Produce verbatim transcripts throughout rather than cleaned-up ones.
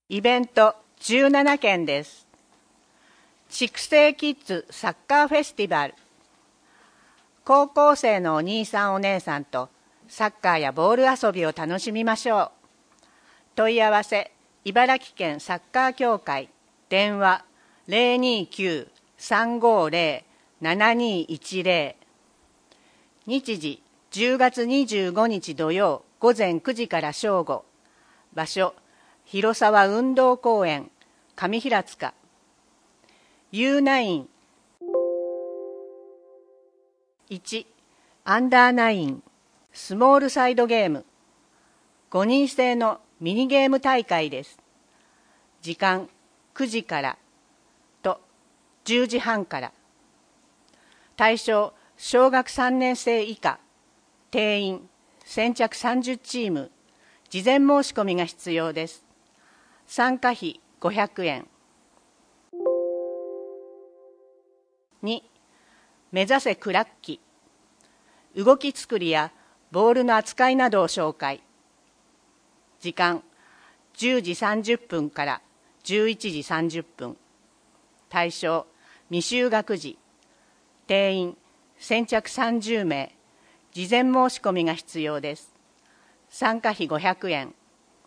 イベントじゅうななけんです。畜生キッズサッカーフェスティバル。高校生のお兄さんお姉さんとサッカーやボール遊びを楽しみましょう。問い合わせ茨城県サッカー協会、電話 ゼロにきゅう さんごゼロ ななにいちゼロ。日時じゅうがつにじゅうごにち土曜午前くじから正午。場所広沢運動公園上平塚。 ユーナインいち アンダーナインスモールサイドゲームごにん制のミニゲーム大会です。時間くじからとじゅうじはんから。対象小学さんねん生以下。定員先着さんじゅうチーム。事前申し込みが必要です。参加費ごひゃくえん。に、目指せクラッキ。動き作りやボールの扱いなどを紹介。時間じゅうじさんじゅっぷんからじゅういちじさんじゅっぷん。対象未就学児。定員先着さんじゅうめい。事前申し込みが必要です。参加費ごひゃくえん。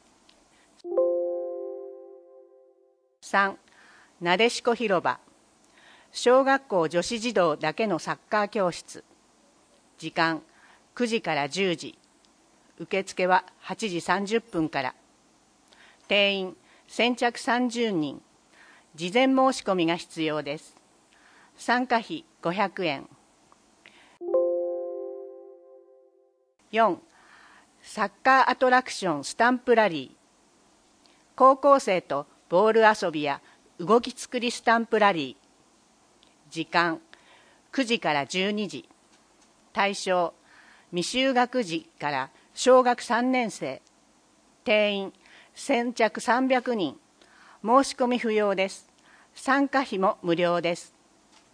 さん、なでしこ広場。小学校女子児童だけのサッカー教室。時間くじからじゅうじ。受付ははちじさんじゅっぷんから。定員先着さんじゅうにん。事前申し込みが必要です。参加費ごひゃくえん。よん、サッカーアトラクションスタンプラリー。高校生とボール遊びや動き作りスタンプラリー。時間くじからじゅうにじ。対象未就学児から小学さんねん生。定員先着さんびゃくにん。申し込み不要です。参加費も無料です。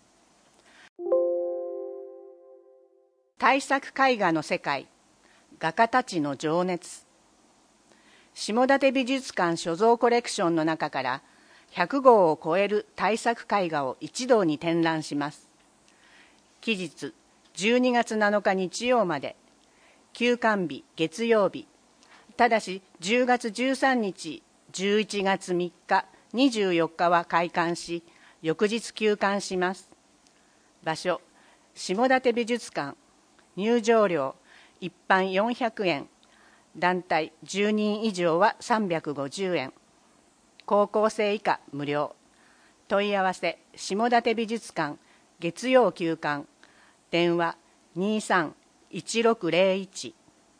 大作絵画の世界、画家たちの情熱。下館美術館所蔵コレクションの中からひゃくごうを超える大作絵画を一堂に展覧します。期日じゅうにがつなのか日曜まで。休館日月曜日。ただしじゅうがつじゅうさんにち、じゅういちがつみっか、にじゅうよっかは開館し、翌日休館します。場所下館美術館。入場料一般よんひゃくえん。団体じゅうにん以上はさんびゃくごじゅうえん。高校生以下無料。問い合わせ下館美術館月曜休館。電話にさんいちろくゼロいち。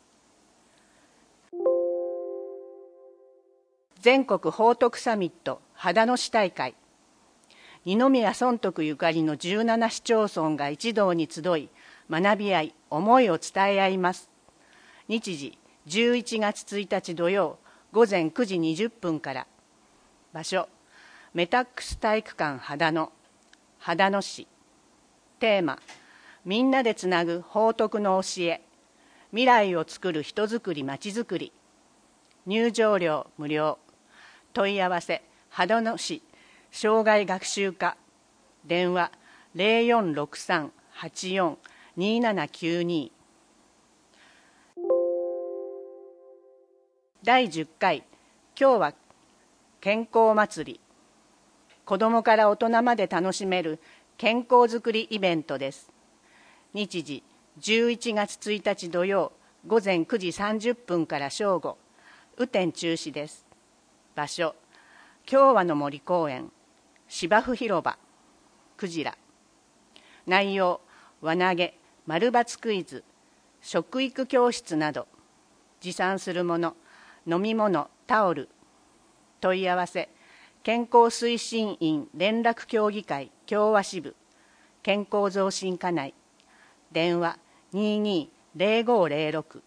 全国宝徳サミット秦野市大会。二宮尊徳ゆかりのじゅうななしちょうそんが一堂に集い、学び合い思いを伝え合います。日時じゅういちがつついたち土曜午前くじにじゅっぷんから。場所メタックス体育館秦野、秦野市。テーマみんなでつなぐ宝徳の教え、未来をつくる人づくりまちづくり。入場料無料。問い合わせ秦野市障害学習課。電話ゼロよんろくさん はちよん にななきゅうに。だいじゅっかい今日は健康祭り。子どもから大人まで楽しめる健康づくりイベントです。日時じゅういちがつついたち土曜午前くじさんじゅっぷんから正午。雨天中止です。場所共和の森公園芝生広場クジラ。内容輪投げ、丸抜クイズ、食育教室など。持参するもの飲み物、タオル。問い合わせ健康推進員連絡協議会共和支部健康増進課内。電話にーにーゼロごゼロろく。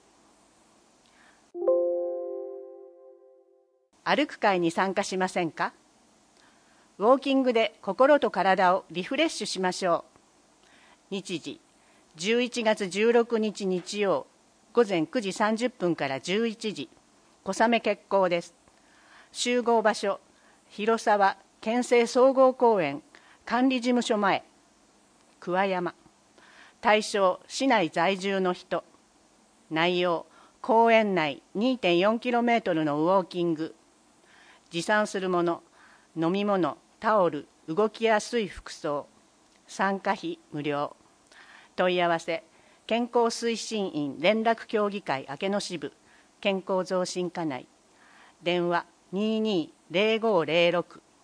歩く会に参加しませんか？ウォーキングで心と体をリフレッシュしましょう。日時じゅういちがつじゅうろくにち日曜午前くじさんじゅっぷんからじゅういちじ。小雨決行です。 集合場所広沢県政総合公園管理事務所前桑山。対象市内在住の人。内容公園内 にてんよんキロメートル のウォーキング。持参するもの飲み物タオル動きやすい服装。参加費無料。問い合わせ健康推進員連絡協議会明野支部健康増進課内。電話にーにーぜろごぜろろく。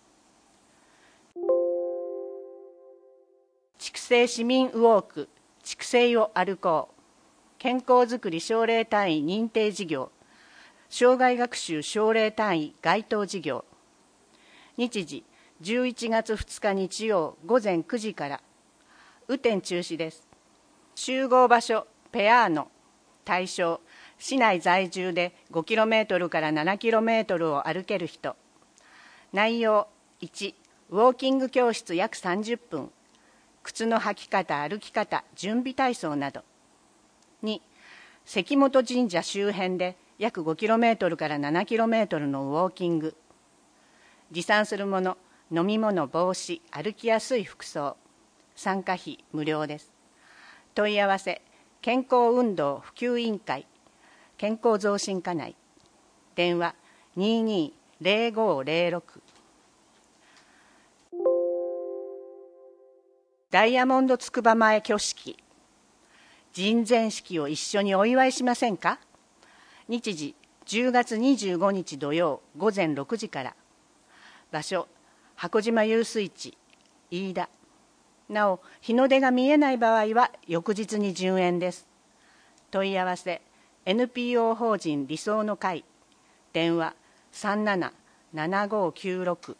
筑西市民ウォーク筑西を歩こう。健康づくり奨励単位認定事業。障害学習奨励単位該当事業。日時じゅういちがつふつか日曜午前くじから。雨天中止です。集合場所ペアーノ。対象市内在住で ごキロメートル から ななキロメートル を歩ける人。内容いちウォーキング教室約さんじゅっぷん。靴の履き方歩き方準備体操など。に関本神社周辺で約 ごキロメートル から ななキロメートル のウォーキング。持参するもの飲み物帽子歩きやすい服装。参加費無料です。問い合わせ健康運動普及委員会健康増進課内。電話にーにーぜろごぜろろく。ダイヤモンドつくば前挙式。人前式を一緒にお祝いしませんか。日時じゅうがつにじゅうごにち土曜午前ろくじから。場所箱島遊水地飯田。なお日の出が見えない場合は翌日に順延です。問い合わせ エヌピーオー 法人理想の会。電話さんななななごきゅうろく。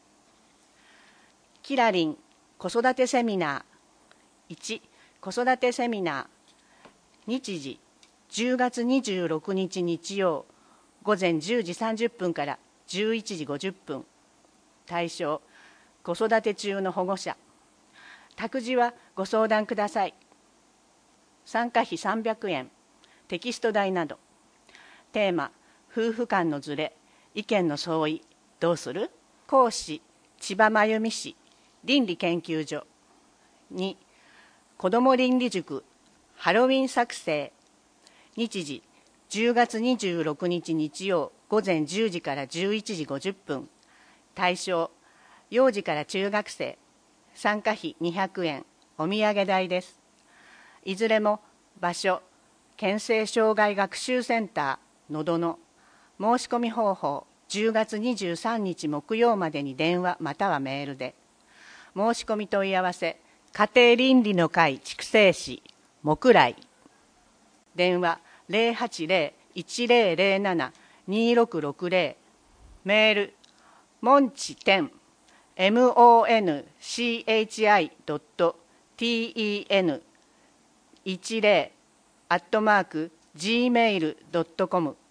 キラリン子育てセミナー。いち子育てセミナー。日時じゅうがつにじゅうろくにち日曜午前じゅうじさんじゅっぷんからじゅういちじごじゅっぷん。対象子育て中の保護者。託児はご相談ください。参加費さんびゃくえん。テキスト代など。テーマ夫婦間のズレ意見の相違どうする。講師千葉真由美氏倫理研究所。に子ども倫理塾ハロウィン作成。日時じゅうがつにじゅうろくにち日曜午前じゅうじからじゅういちじごじゅっぷん。対象幼児から中学生。参加費にひゃくえん。お土産代です。いずれも場所県政障害学習センターのどの。申し込み方法じゅうがつにじゅうさんにち木曜までに電話またはメールで。申し込み問い合わせ家庭倫理の会筑西市木来。電話ぜろはちぜろ いちぜろぜろなな にろくろくぜろ。メールモンチテン モンチ ドット ten いちぜろ アットマーク ジーメール ドットコム。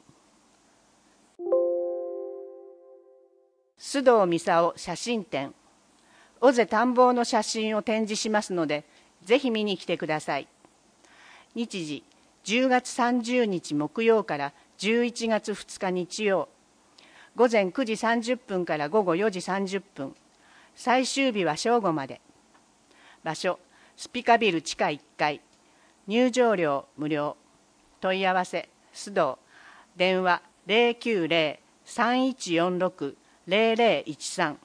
須藤操写真展。尾瀬田んぼの写真を展示しますのでぜひ見に来てください。日時じゅうがつさんじゅうにち木曜からじゅういちがつふつか日曜午前くじさんじゅっぷんから午後よじさんじゅっぷん。最終日は正午まで。場所スピカビル地下いっかい。入場料無料。問い合わせ須藤。電話ぜろきゅうぜろ さんいちよんろく ぜろぜろいちさん。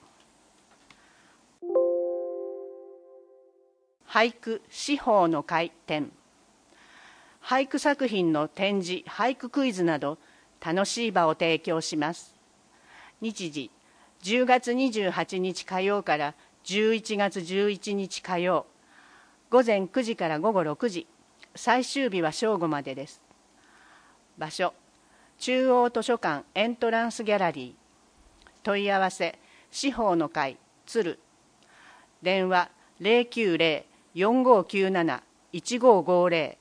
俳句詩法の会展。俳句作品の展示俳句クイズなど楽しい場を提供します。日時じゅうがつにじゅうはちにち火曜からじゅういちがつじゅういちにち火曜午前くじから午後ろくじ。最終日は正午までです。場所中央図書館エントランスギャラリー。問い合わせ詩法の会鶴。電話ぜろきゅうぜろ よんごきゅうなな いちごごぜろ。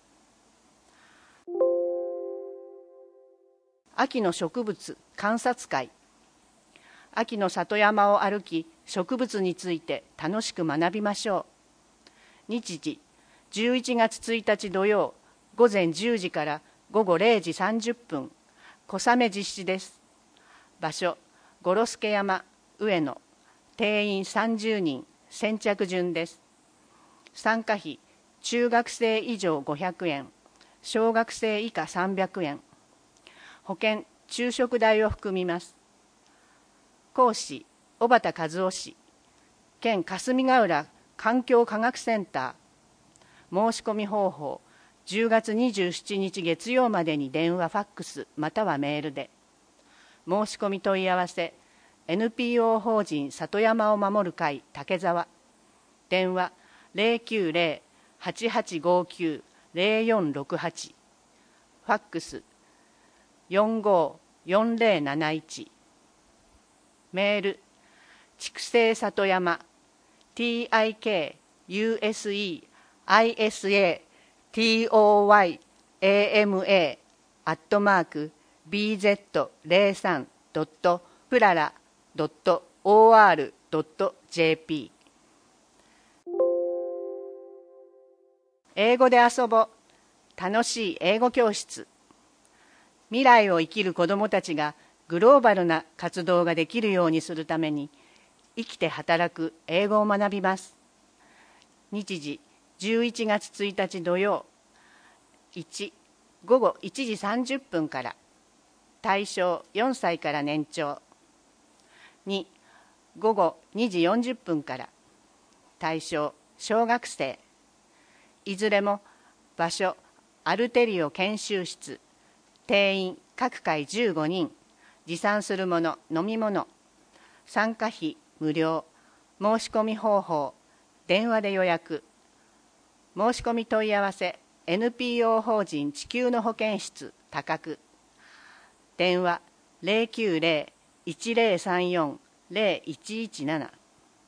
秋の植物観察会。秋の里山を歩き植物について楽しく学びましょう。日時じゅういちがつついたち土曜午前じゅうじから午後れいじさんじゅっぷん。小雨実施です。場所五呂助山上野、定員さんじゅうにん、先着順です。参加費、中学生以上ごひゃくえん、小学生以下さんびゃくえん。保険、昼食代を含みます。講師、小畑和夫氏、県霞ヶ浦環境科学センター。申し込み方法、じゅうがつにじゅうしちにち月曜までに電話、ファックスまたはメールで。申し込み問い合わせ、エヌピーオー 法人里山を守る会竹沢。電話ゼロきゅうゼロ はちはちごきゅう ゼロよんろくはち。ファックスよんごよんゼロなないち。メール、畜生里山 ティーアイケーユーエスイーアイエスエーティーオーワイエーエムエー アットマーク ビーゼットゼロさん ドット プララ ドット オーアール ドット ジェーピー。英語で遊ぼう。楽しい英語教室。未来を生きる子どもたちがグローバルな活動ができるようにするために、生きて働く英語を学びます。日時じゅういちがつついたち土曜。いち、ごごいちじさんじゅっぷんから。対象よんさいから年長。に、ごごにじよんじゅっぷんから。対象小学生。いずれも場所アルテリオ研修室。定員各回じゅうごにん。持参するもの飲み物。参加費無料。申し込み方法電話で予約。申し込み問い合わせ エヌピーオー 法人地球の保健室多角。電話ゼロきゅうゼロ いちゼロさんよん ゼロいちいちなな。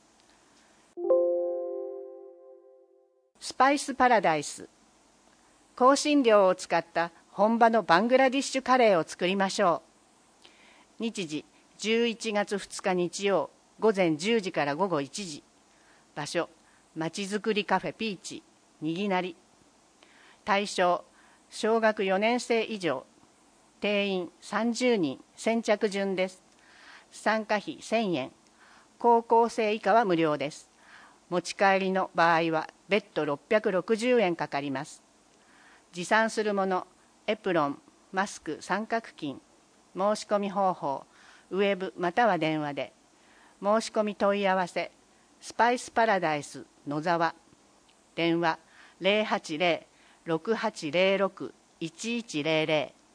スパイスパラダイス。香辛料を使った本場のバングラディッシュカレーを作りましょう。日時じゅういちがつふつか日曜午前じゅうじからごごいちじ。場所まちづくりカフェピーチにぎなり。対象小学よねんせい以上。定員さんじゅうにん、先着順です。参加費せんえん。高校生以下は無料です。持ち帰りの場合は別途ろっぴゃくろくじゅうえんかかります。持参するものエプロン、マスク、三角巾。申し込み方法ウェブまたは電話で。申し込み問い合わせスパイスパラダイス野沢。電話ゼロはちゼロ ろくはちゼロろく いちいちゼロゼロ。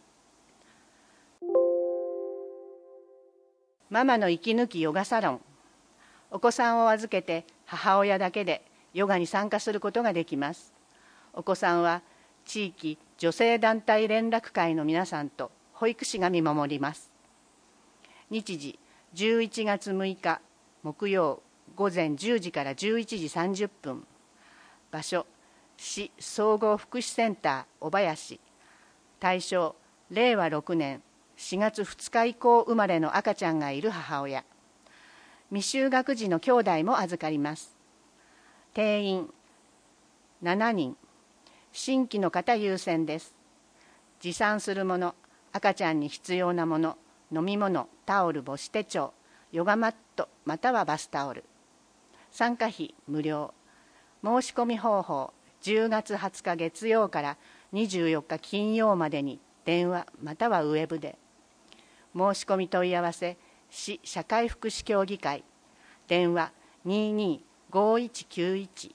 ママの息抜きヨガサロン。お子さんを預けて母親だけでヨガに参加することができます。お子さんは地域女性団体連絡会の皆さんと保育士が見守ります。日時じゅういちがつむいか木曜午前じゅうじからじゅういちじさんじゅっぷん。場所市総合福祉センター小林。対象れいわろくねんしがつふつか以降生まれの赤ちゃんがいる母親。未就学児の兄弟も預かります。定員しちにん。新規の方優先です。持参するもの赤ちゃんに必要なもの飲み物、タオル、母子手帳、ヨガマットまたはバスタオル。参加費無料。申し込み方法じゅうがつはつか月曜からにじゅうよっか金曜までに電話またはウェブで。申し込み問い合わせ市社会福祉協議会。電話にーにーごいちきゅういち。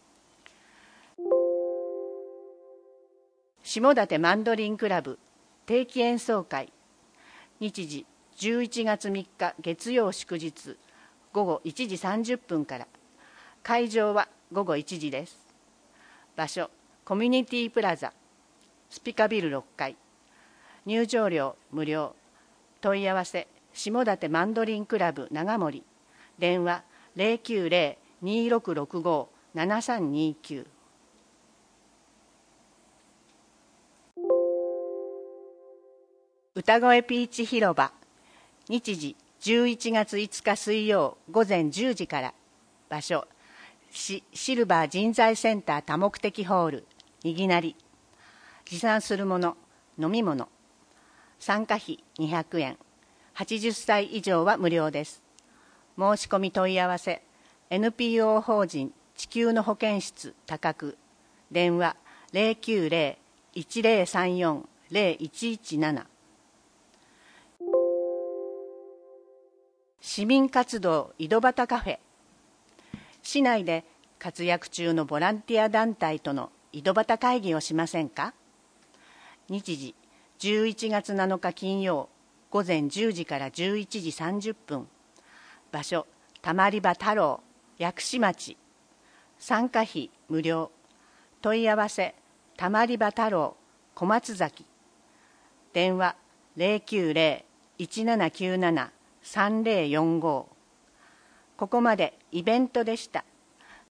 下館マンドリンクラブ定期演奏会。日時じゅういちがつみっか月曜祝日ごごいちじさんじゅっぷんから。会場はごごいちじです。場所コミュニティプラザスピカビルろっかい。入場料無料。問い合わせ下館マンドリンクラブ長森。電話ゼロきゅうゼロ にーろくろくご ななさんにきゅう。歌声ピーチ広場。日時じゅういちがついつか水曜午前じゅうじから。場所シルバー人材センター多目的ホールにぎなり。持参するもの飲み物。参加費にひゃくえん。 はちじゅっさい以上は無料です。申し込み問い合わせ エヌピーオー 法人地球の保健室高久、電話 ゼロきゅうゼロ いちゼロさんよん ゼロいちいちなな。市民活動井戸端カフェ。市内で活躍中のボランティア団体との井戸端会議をしませんか？日時じゅういちがつなのか金曜午前じゅうじからじゅういちじさんじゅっぷん。場所たまり場太郎薬師町。参加費無料。問い合わせたまり場太郎小松崎。電話 ゼロきゅうゼロ いちななきゅうなな さんゼロよんご。ここまでイベントでした。